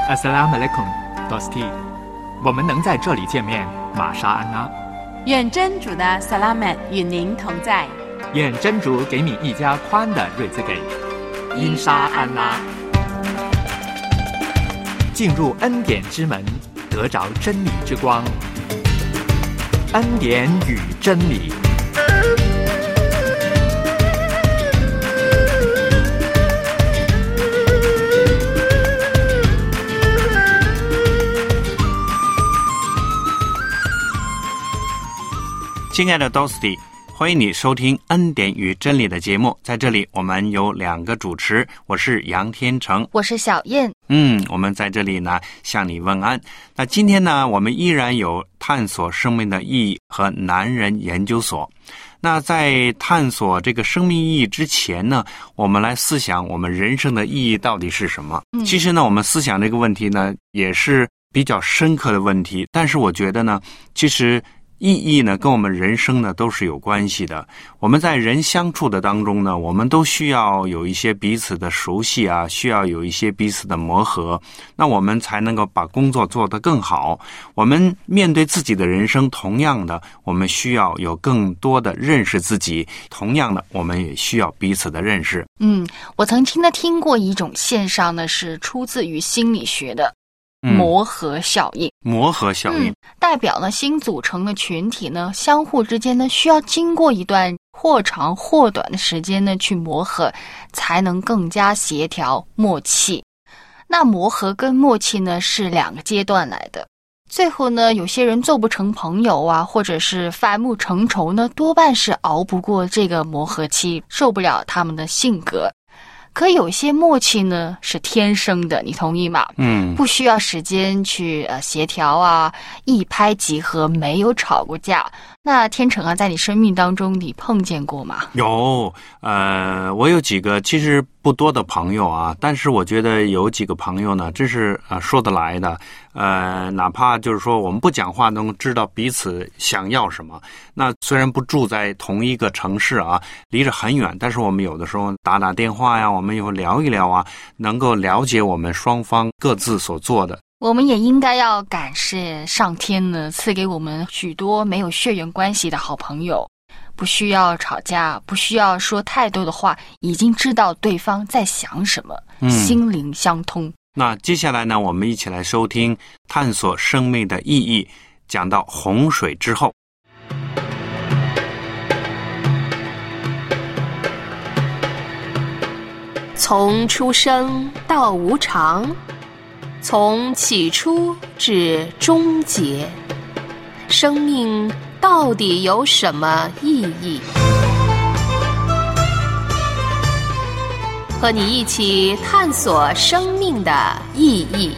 Assalamu alaikum, Dosti。我们能在这里见面，玛莎安拉。 愿真主的萨拉曼与您同在。 愿真主给你一家宽的日子给。因沙安拉。进入恩典之门，得着真理之光。恩典与真理。 亲爱的 Dosti， 欢迎你收听恩典与真理的节目。在这里我们有两个主持，我是杨天成， 我是小燕。 我们在这里呢向你问安。那今天呢，我们依然有探索生命的意义和男人研究所。那在探索这个生命意义之前呢，我们来思想我们人生的意义到底是什么。其实呢，我们思想这个问题呢也是比较深刻的问题，但是我觉得呢，其实意义呢跟我们人生呢都是有关系的。我们在人相处的当中呢，我们都需要有一些彼此的熟悉啊，需要有一些彼此的磨合，那我们才能够把工作做得更好。我们面对自己的人生，同样的我们需要有更多的认识自己，同样的我们也需要彼此的认识。 我曾经呢听过一种现象呢，是出自于心理学的磨合效应。 磨合效应代表呢新组成的群体呢，相互之间呢需要经过一段或长或短的时间呢去磨合，才能更加协调默契。那磨合跟默契呢是两个阶段来的。最后呢，有些人做不成朋友啊，或者是反目成仇呢，多半是熬不过这个磨合期，受不了他们的性格。可有些默契呢是天生的，你同意吗？不需要时间去协调啊，一拍即合，没有吵过架。那天成啊，在你生命当中你碰见过吗？ 有，我有几个其实不多的朋友啊，但是我觉得有几个朋友呢，真是说得来的。哪怕就是说我们不讲话，能知道彼此想要什么。那虽然不住在同一个城市啊，离着很远，但是我们有的时候打打电话呀，我们以后聊一聊啊，能够了解我们双方各自所做的。 我们也应该要感谢上天呢，赐给我们许多没有血缘关系的好朋友，不需要吵架，不需要说太多的话，已经知道对方在想什么，心灵相通。 那接下来呢，我们一起来收听探索生命的意义，讲到洪水之后。 从出生到无常，从起初至终结，生命到底有什么意义？和你一起探索生命的意义。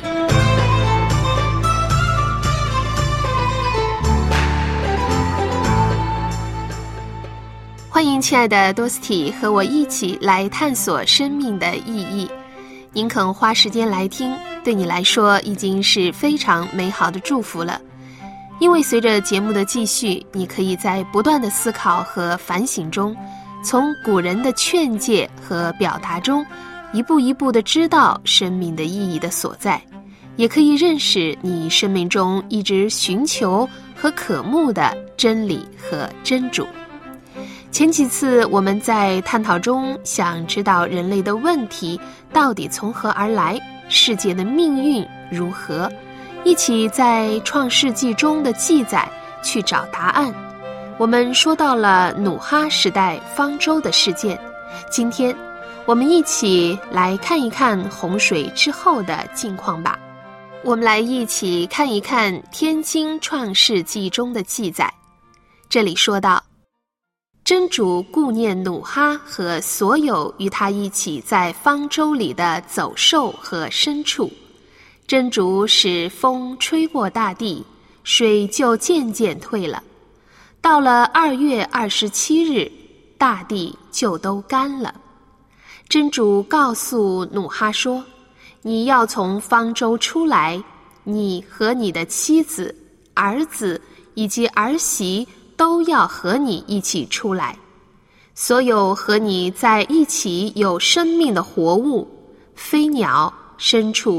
欢迎亲爱的多斯蒂和我一起来探索生命的意义。您肯花时间来听，对你来说已经是非常美好的祝福了。因为随着节目的继续，你可以在不断的思考和反省中，从古人的劝诫和表达中，一步一步地知道生命的意义的所在，也可以认识你生命中一直寻求和渴慕的真理和真主。前几次我们在探讨中想知道人类的问题到底从何而来，世界的命运如何，一起在创世纪中的记载去找答案。我们说到了努哈时代方舟的事件，今天我们一起来看一看洪水之后的境况吧。我们来一起看一看天经创世纪中的记载。这里说到，真主顾念努哈和所有与他一起在方舟里的走兽和牲畜，真主使风吹过大地，水就渐渐退了。到了2月27日，大地就都干了。真主告诉努哈说，你要从方舟出来，你和你的妻子、儿子以及儿媳都要和你一起出来。所有和你在一起有生命的活物，飞鸟、牲畜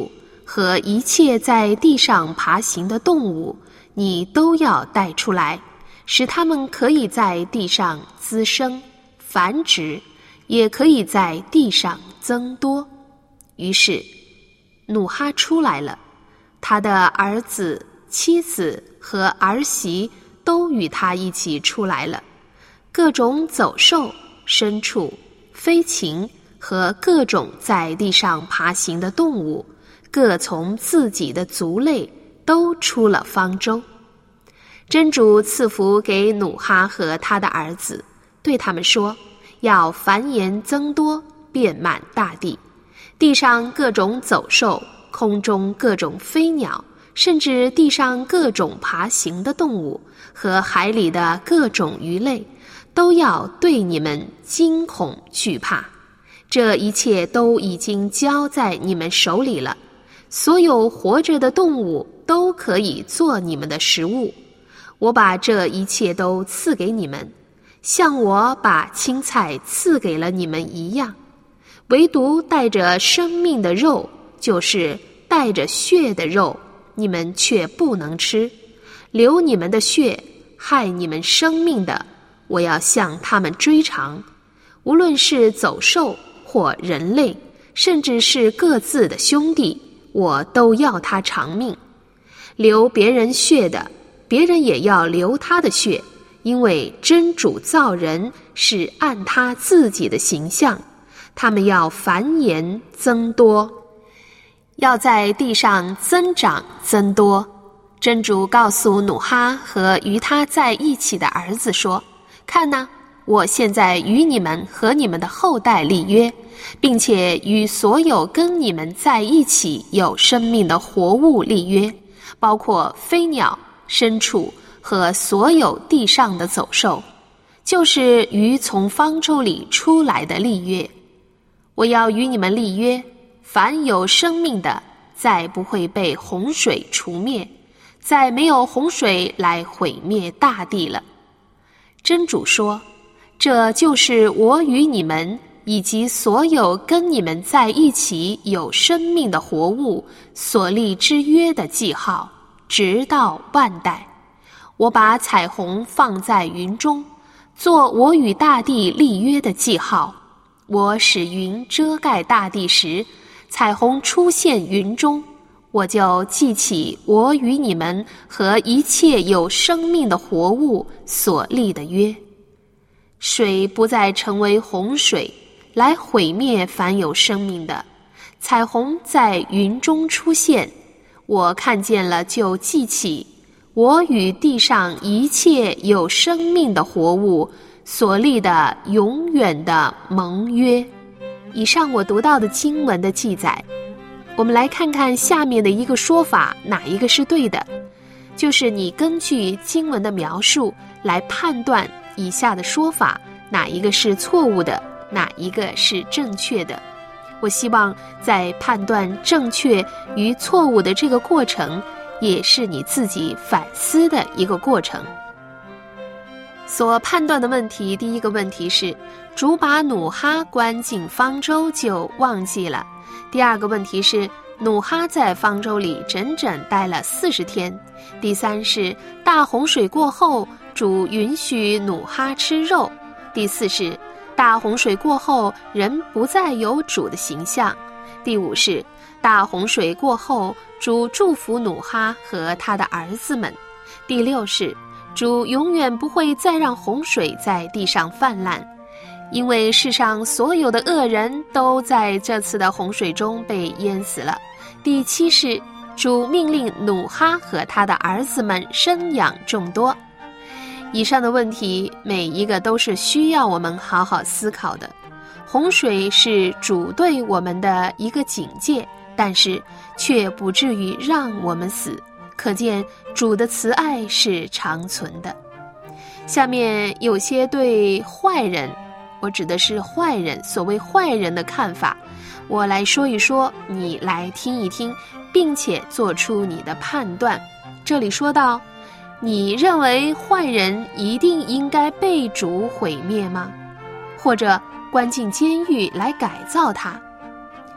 和一切在地上爬行的动物，你都要带出来，使它们可以在地上滋生、繁殖，也可以在地上增多。于是努哈出来了，他的儿子、妻子和儿媳都与他一起出来了，各种走兽、牲畜、飞禽和各种在地上爬行的动物，各从自己的族类都出了方舟。真主赐福给努哈和他的儿子，对他们说，要繁衍增多，遍满大地，地上各种走兽，空中各种飞鸟，甚至地上各种爬行的动物和海里的各种鱼类，都要对你们惊恐惧怕。这一切都已经交在你们手里了，所有活着的动物都可以做你们的食物。我把这一切都赐给你们，像我把青菜赐给了你们一样。唯独带着生命的肉，就是带着血的肉，你们却不能吃。流你们的血，害你们生命的，我要向他们追偿。无论是走兽或人类，甚至是各自的兄弟，我都要他偿命。流别人血的，别人也要流他的血，因为真主造人是按他自己的形象，他们要繁衍增多，要在地上增长增多。真主告诉努哈和与他在一起的儿子说，看哪，我现在与你们和你们的后代立约，并且与所有跟你们在一起有生命的活物立约，包括飞鸟、牲畜和所有地上的走兽，就是与从方舟里出来的立约。我要与你们立约，凡有生命的，再不会被洪水除灭，再没有洪水来毁灭大地了。真主说，这就是我与你们以及所有跟你们在一起有生命的活物所立之约的记号，直到万代。我把彩虹放在云中，做我与大地立约的记号。我使云遮盖大地时，彩虹出现云中，我就记起我与你们和一切有生命的活物所立的约。水不再成为洪水，来毁灭凡有生命的。彩虹在云中出现，我看见了就记起我与地上一切有生命的活物所立的永远的盟约。以上我读到的经文的记载，我们来看看下面的一个说法，哪一个是对的？就是你根据经文的描述来判断以下的说法，哪一个是错误的，哪一个是正确的。我希望在判断正确与错误的这个过程，也是你自己反思的一个过程。所判断的问题，第一个问题是，主把努哈关进方舟就忘记了。第二个问题是，努哈在方舟里整整待了40天。第三是，大洪水过后，主允许努哈吃肉。第四是，大洪水过后，人不再有主的形象。第五是，大洪水过后，主祝福努哈和他的儿子们。第六是，主永远不会再让洪水在地上泛滥，因为世上所有的恶人都在这次的洪水中被淹死了。第七是，主命令努哈和他的儿子们生养众多。以上的问题每一个都是需要我们好好思考的。洪水是主对我们的一个警戒，但是却不至于让我们死，可见主的慈爱是长存的。下面有些对坏人，我指的是坏人，所谓坏人的看法，我来说一说，你来听一听，并且做出你的判断。这里说到，你认为坏人一定应该被主毁灭吗？或者关进监狱来改造他？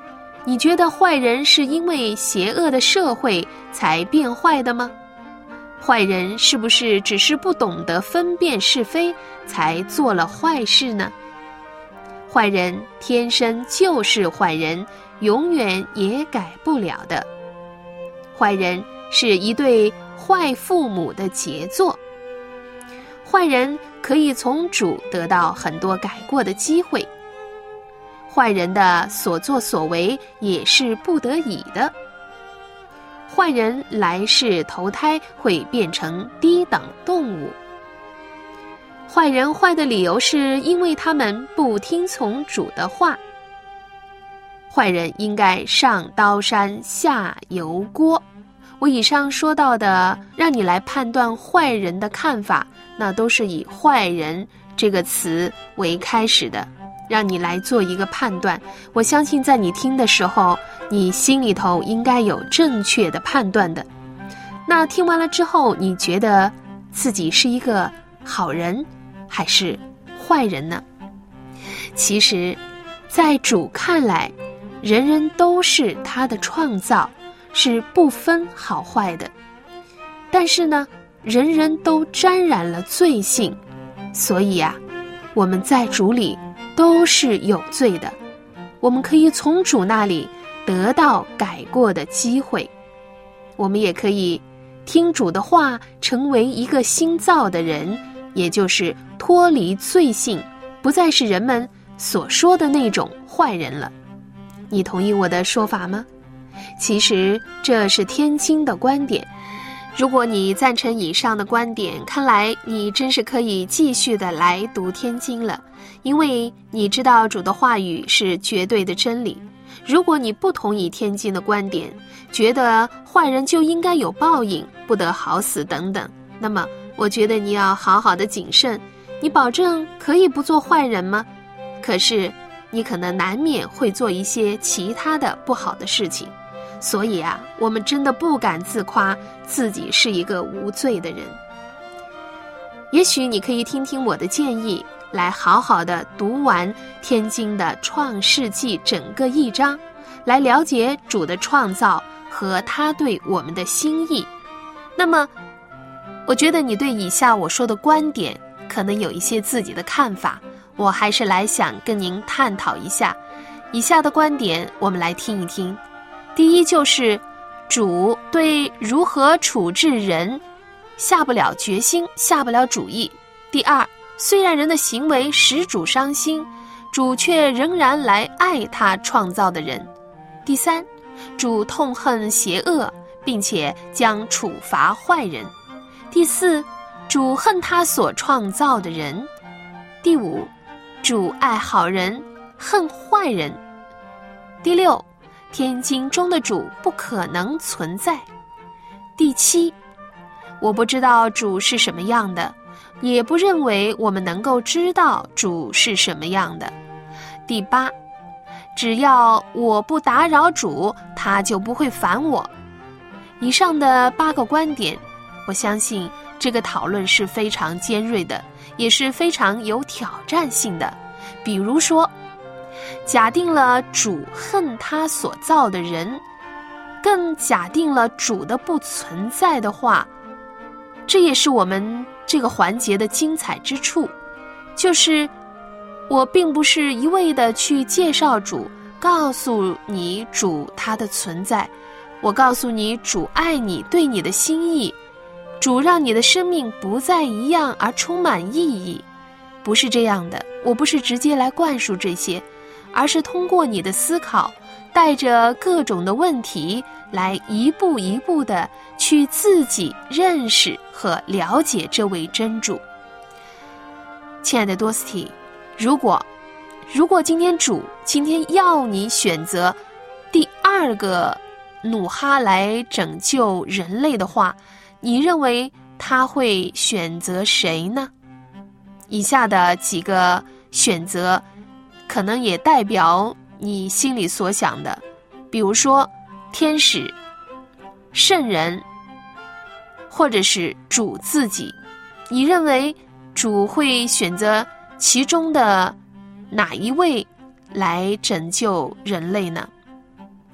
你觉得坏人是因为邪恶的社会才变坏的吗？坏人是不是只是不懂得分辨是非才做了坏事呢？坏人天生就是坏人，永远也改不了的。坏人是一对坏父母的杰作。坏人可以从主得到很多改过的机会。坏人的所作所为也是不得已的。坏人来世投胎会变成低等动物。坏人坏的理由是因为他们不听从主的话。坏人应该上刀山下油锅。我以上说到的让你来判断坏人的看法，那都是以坏人这个词为开始的，让你来做一个判断。我相信在你听的时候，你心里头应该有正确的判断的。那听完了之后，你觉得自己是一个好人还是坏人呢？其实在主看来，人人都是他的创造，是不分好坏的。但是呢，人人都沾染了罪性，所以啊，我们在主里都是有罪的。我们可以从主那里得到改过的机会，我们也可以听主的话，成为一个新造的人，也就是脱离罪性，不再是人们所说的那种坏人了。你同意我的说法吗？其实这是天经的观点。如果你赞成以上的观点，看来你真是可以继续的来读天经了，因为你知道主的话语是绝对的真理。如果你不同意天经的观点，觉得坏人就应该有报应，不得好死等等，那么我觉得你要好好的谨慎。你保证可以不做坏人吗？可是你可能难免会做一些其他的不好的事情。所以啊，我们真的不敢自夸自己是一个无罪的人。也许你可以听听我的建议，来好好的读完天经的创世纪整个一章，来了解主的创造和他对我们的心意。那么我觉得你对以下我说的观点可能有一些自己的看法，我还是来想跟您探讨一下。以下的观点我们来听一听。第一，就是主对如何处置人下不了决心，下不了主意。第二，虽然人的行为使主伤心，主却仍然来爱他创造的人。第三，主痛恨邪恶，并且将处罚坏人。第四，主恨他所创造的人。第五，主爱好人，恨坏人。第六，天经中的主不可能存在。第七，我不知道主是什么样的，也不认为我们能够知道主是什么样的。第八，只要我不打扰主，他就不会烦我。以上的8个观点，我相信这个讨论是非常尖锐的，也是非常有挑战性的。比如说，假定了主恨他所造的人，更假定了主的不存在的话，这也是我们这个环节的精彩之处。就是我并不是一味的去介绍主，告诉你主他的存在，我告诉你主爱你，对你的心意，主让你的生命不再一样而充满意义。不是这样的，我不是直接来灌输这些，而是通过你的思考，带着各种的问题来一步一步的去自己认识和了解这位真主。亲爱的多斯蒂，如果今天要你选择第2个努哈来拯救人类的话，你认为他会选择谁呢？以下的几个选择可能也代表你心里所想的，比如说天使、圣人，或者是主自己。你认为主会选择其中的哪一位来拯救人类呢？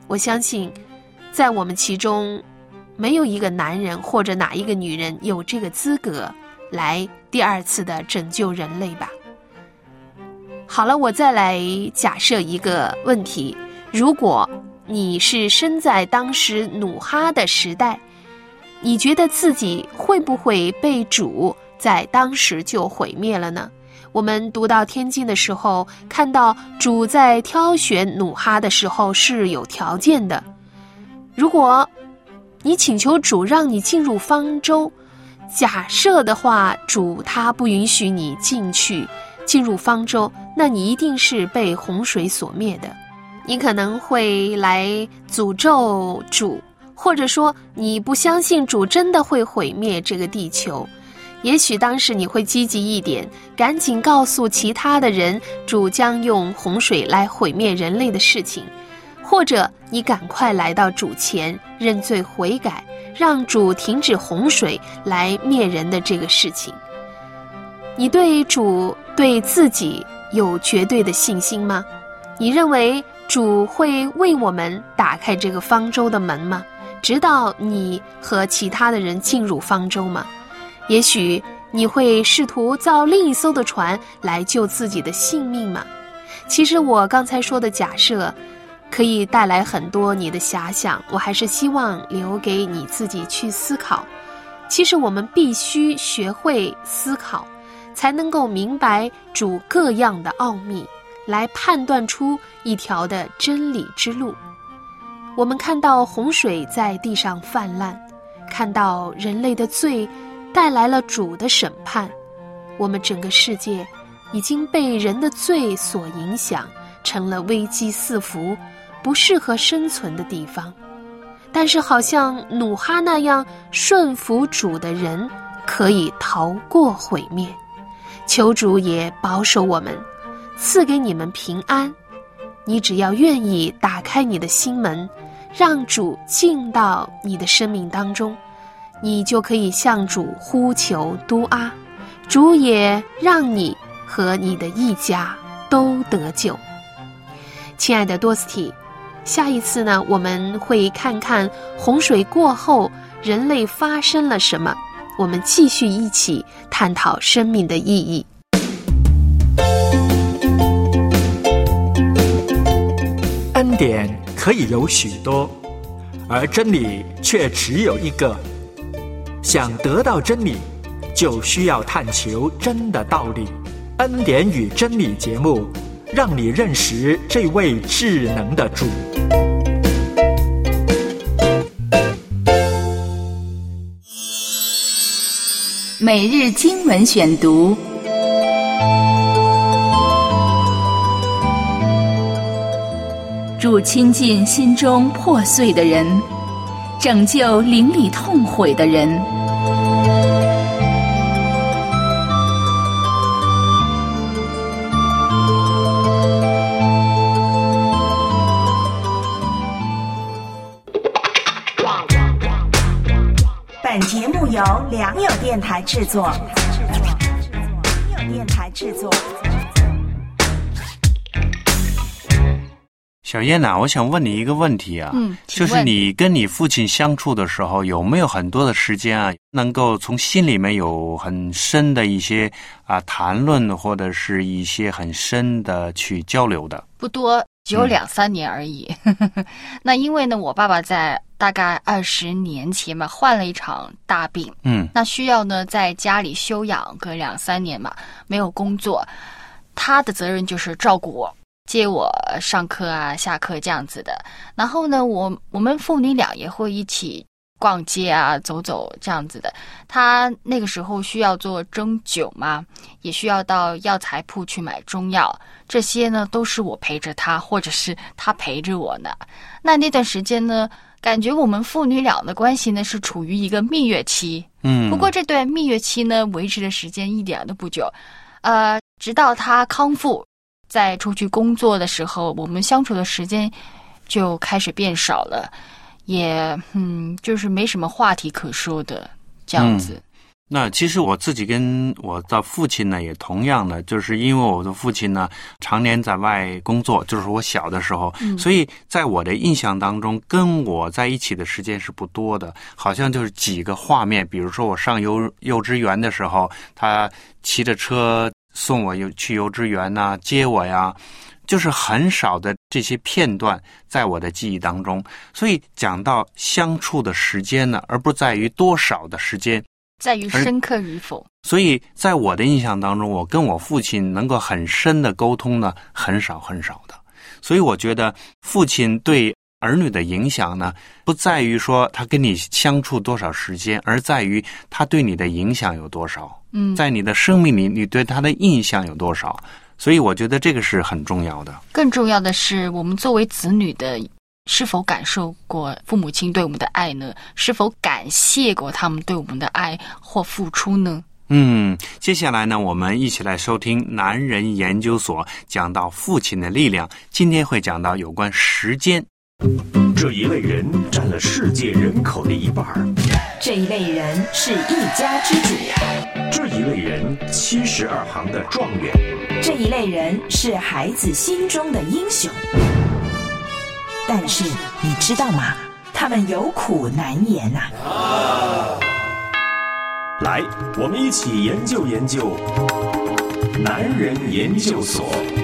我相信在我们其中没有一个男人或者哪一个女人有这个资格来第二次的拯救人类吧。好了，我再来假设一个问题，如果你是身在当时努哈的时代，你觉得自己会不会被主在当时就毁灭了呢？我们读到天经的时候，看到主在挑选努哈的时候是有条件的。如果你请求主让你进入方舟，假设的话，主他不允许你进入方舟，那你一定是被洪水所灭的。你可能会来诅咒主，或者说你不相信主真的会毁灭这个地球。也许当时你会积极一点，赶紧告诉其他的人主将用洪水来毁灭人类的事情，或者你赶快来到主前认罪悔改，让主停止洪水来灭人的这个事情。你对主对自己有绝对的信心吗？你认为主会为我们打开这个方舟的门吗？直到你和其他的人进入方舟吗？也许你会试图造另一艘的船来救自己的性命吗？其实我刚才说的假设可以带来很多你的遐想，我还是希望留给你自己去思考。其实我们必须学会思考，才能够明白主各样的奥秘，来判断出一条的真理之路。我们看到洪水在地上泛滥，看到人类的罪带来了主的审判，我们整个世界已经被人的罪所影响，成了危机四伏，不适合生存的地方。但是好像努哈那样顺服主的人可以逃过毁灭。求主也保守我们，赐给你们平安。你只要愿意打开你的心门，让主进到你的生命当中，你就可以向主呼求嘟啊，主也让你和你的一家都得救。亲爱的多斯蒂，下一次呢，我们会看看洪水过后人类发生了什么，我们继续一起探讨生命的意义。 恩典可以有许多，而真理却只有一个。想得到真理，就需要探求真的道理。恩典与真理节目，让你认识这位智能的主。 每日经文选读，主亲近心中破碎的人，拯救灵里痛悔的人。 本节目由良友电台制作。 小燕呐，我想问你一个问题啊，就是你跟你父亲相处的时候，有没有很多的时间啊，能够从心里面有很深的一些谈论，或者是一些很深的去交流的？ 不多，只有2-3年而已。那因为呢，我爸爸在大概20年前嘛，患了一场大病，那需要呢在家里休养个2-3年嘛，没有工作，他的责任就是照顾我，接我上课啊、下课这样子的。然后呢，我们父女俩也会一起逛街啊、走走这样子的。他那个时候需要做针灸嘛，也需要到药材铺去买中药，这些呢都是我陪着他，或者是他陪着我呢。那段时间呢，感觉我们父女俩的关系呢是处于一个蜜月期。不过这段蜜月期呢维持的时间一点都不久，直到他康复，在出去工作的时候，我们相处的时间就开始变少了，也就是没什么话题可说的这样子。 那其实我自己跟我的父亲呢也同样的，就是因为我的父亲呢常年在外工作，就是我小的时候，所以在我的印象当中跟我在一起的时间是不多的，好像就是几个画面，比如说我上幼稚园的时候，他骑着车送我去幼稚园啊，接我呀，就是很少的这些片段在我的记忆当中。所以讲到相处的时间呢，而不在于多少的时间， 在于深刻与否。 所以在我的印象当中，我跟我父亲能够很深的沟通呢，很少很少的。所以我觉得父亲对儿女的影响呢，不在于说他跟你相处多少时间，而在于他对你的影响有多少。在你的生命里，你对他的印象有多少。所以我觉得这个是很重要的。 更重要的是，我们作为子女的，是否感受过父母亲对我们的爱呢？是否感谢过他们对我们的爱或付出呢？ 接下来呢，我们一起来收听男人研究所讲到父亲的力量。今天会讲到有关时间。 这一类人占了世界人口的1半， 这一类人是一家之主， 这一类人72行的状元， 这一类人是孩子心中的英雄。但是你知道吗？他们有苦难言呐。 来，我们一起研究研究男人研究所。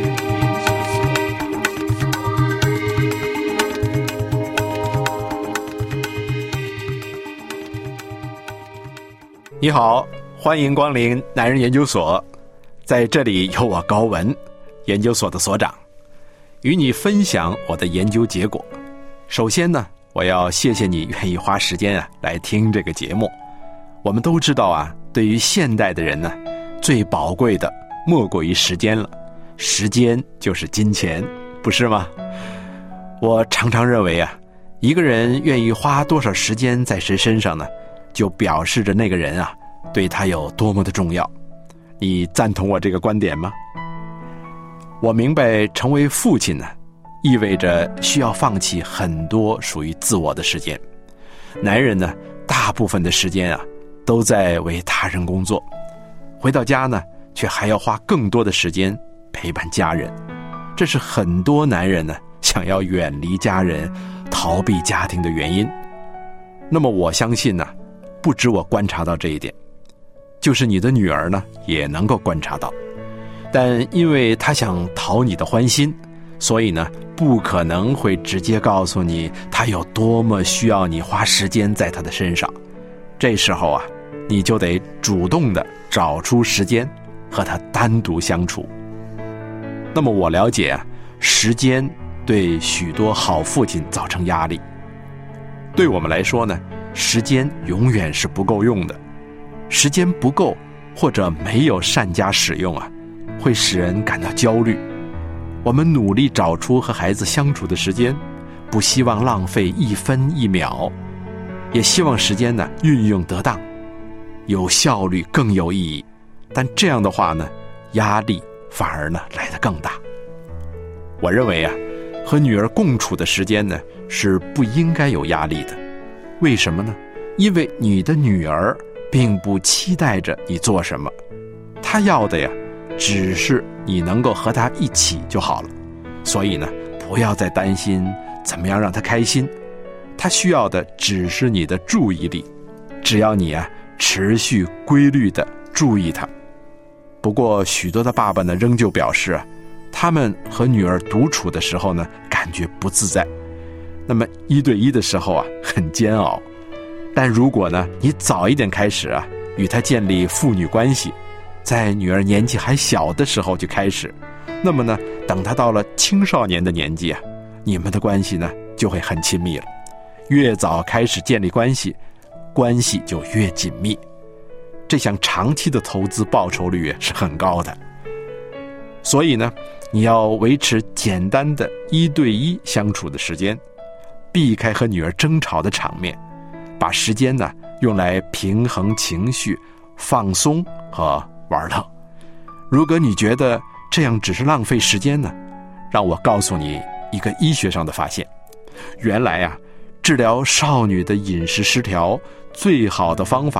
你好，欢迎光临男人研究所，在这里有我高文，研究所的所长，与你分享我的研究结果。首先呢，我要谢谢你愿意花时间来听这个节目。我们都知道对于现代的人呢，最宝贵的莫过于时间了，时间就是金钱，不是吗？我常常认为一个人愿意花多少时间在谁身上呢，就表示着那个人对他有多么的重要。你赞同我这个观点吗？我明白成为父亲呢，意味着需要放弃很多属于自我的时间。男人呢，大部分的时间都在为他人工作，回到家呢，却还要花更多的时间陪伴家人。这是很多男人呢想要远离家人、逃避家庭的原因。那么我相信呢，不止我观察到这一点，就是你的女儿呢也能够观察到。但因为她想讨你的欢心，所以呢不可能会直接告诉你她有多么需要你花时间在她的身上。这时候你就得主动的找出时间和她单独相处。那么我了解时间对许多好父亲造成压力。对我们来说呢，时间永远是不够用的。时间不够或者没有善加使用会使人感到焦虑。我们努力找出和孩子相处的时间，不希望浪费一分一秒，也希望时间呢运用得当，有效率更有意义。但这样的话呢，压力反而呢来得更大。我认为和女儿共处的时间呢是不应该有压力的。为什么呢？因为你的女儿并不期待着你做什么，她要的只是你能够和她一起就好了。所以呢，不要再担心怎么样让她开心，她需要的只是你的注意力，只要你持续规律地注意她。不过许多的爸爸呢仍旧表示他们和女儿独处的时候呢感觉不自在，那么1对1的时候很煎熬。但如果呢你早一点开始与她建立父女关系，在女儿年纪还小的时候就开始，那么呢等她到了青少年的年纪你们的关系呢就会很亲密了。越早开始建立关系，关系就越紧密，这项长期的投资报酬率是很高的。所以呢，你要维持简单的1对1相处的时间，避开和女儿争吵的场面，把时间呢用来平衡情绪、放松和玩乐。如果你觉得这样只是浪费时间呢，让我告诉你一个医学上的发现。原来治疗少女的饮食失调最好的方法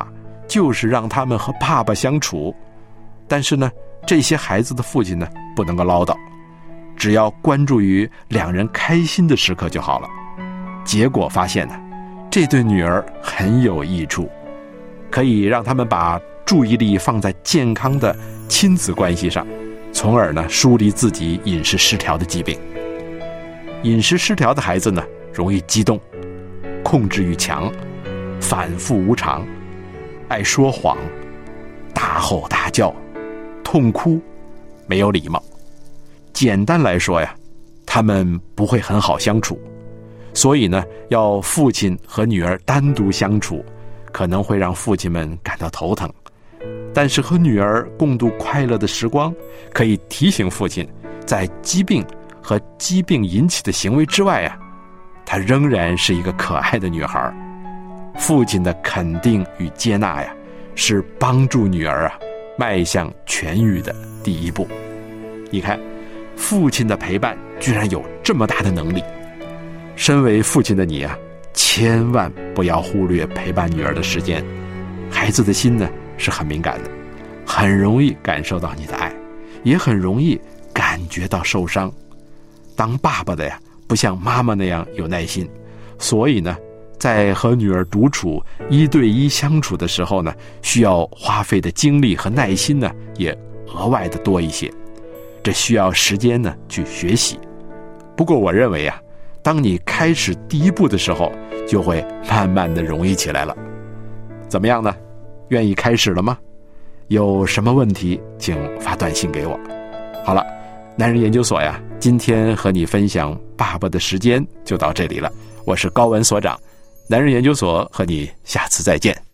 就是让他们和爸爸相处。但是呢，这些孩子的父亲呢，不能够唠叨，只要关注于两人开心的时刻就好了。结果发现呢，这对女儿很有益处，可以让他们把注意力放在健康的亲子关系上，从而呢疏离自己饮食失调的疾病。饮食失调的孩子呢，容易激动，控制欲强，反复无常，爱说谎，大吼大叫，痛哭，没有礼貌。简单来说呀，他们不会很好相处，所以呢，要父亲和女儿单独相处，可能会让父亲们感到头疼。但是和女儿共度快乐的时光，可以提醒父亲，在疾病和疾病引起的行为之外啊，她仍然是一个可爱的女孩。父亲的肯定与接纳呀，是帮助女儿迈向痊愈的第一步。你看，父亲的陪伴居然有这么大的能力。身为父亲的你千万不要忽略陪伴女儿的时间。孩子的心呢是很敏感的，很容易感受到你的爱，也很容易感觉到受伤。当爸爸的不像妈妈那样有耐心，所以呢，在和女儿独处1对1相处的时候呢，需要花费的精力和耐心呢，也额外的多一些。这需要时间呢去学习。不过我认为当你开始第一步的时候，就会慢慢的容易起来了。怎么样呢？愿意开始了吗？有什么问题请发短信给我。好了，男人研究所今天和你分享爸爸的时间就到这里了。我是高文所长，男人研究所和你下次再见。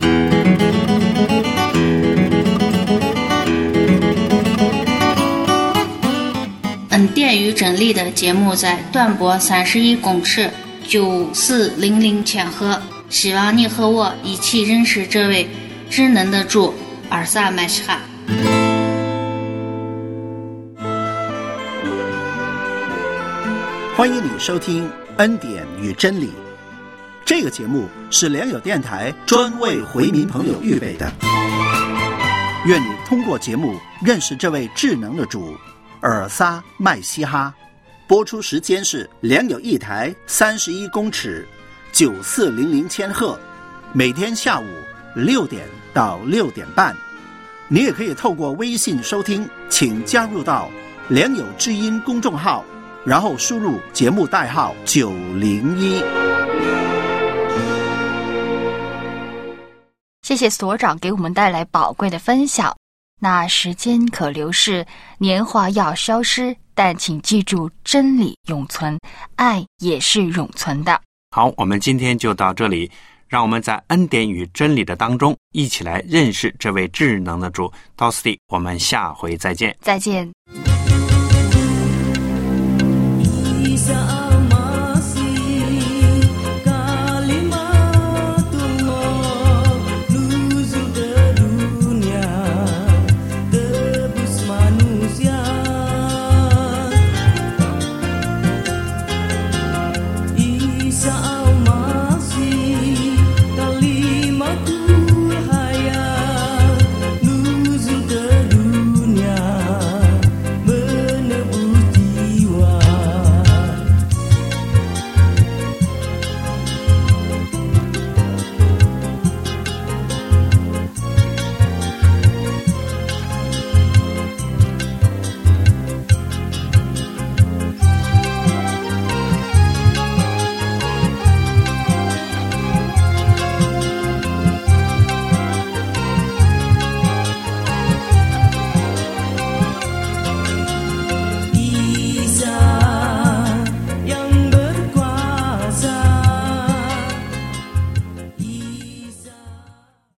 恩典与真理的节目在短波31公尺9400千赫，希望你和我一起认识这位智能的主尔萨麦西哈。 欢迎你收听恩典与真理，这个节目是良友电台专为回民朋友预备的。愿你通过节目认识这位智能的主尔撒麦西哈。播出时间是良友一台31公尺9400千赫，每天下午6点到6点半。你也可以透过微信收听，请加入到良友之音公众号，然后输入节目代号901。 谢谢所长给我们带来宝贵的分享。那时间可流逝，年华要消失，但请记住，真理永存，爱也是永存的。 好，我们今天就到这里，让我们在恩典与真理的当中一起来认识这位智能的主。到此地，我们下回再见。 再见。